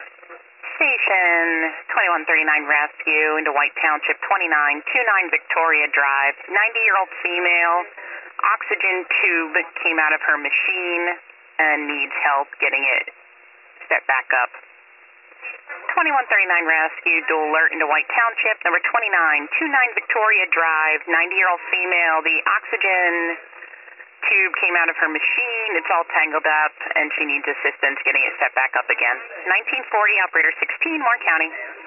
Station 2139 Rescue into White Township, 2929 Victoria Drive. 90-year-old female, oxygen tube came out of her machine and needs help getting it set back up. 2139 Rescue, dual alert into White Township, number 2929 Victoria Drive. 90-year-old female, the oxygen tube came out of her machine. It's all tangled up, and she needs assistance getting it set back up again. 1940, operator 16, Warren County.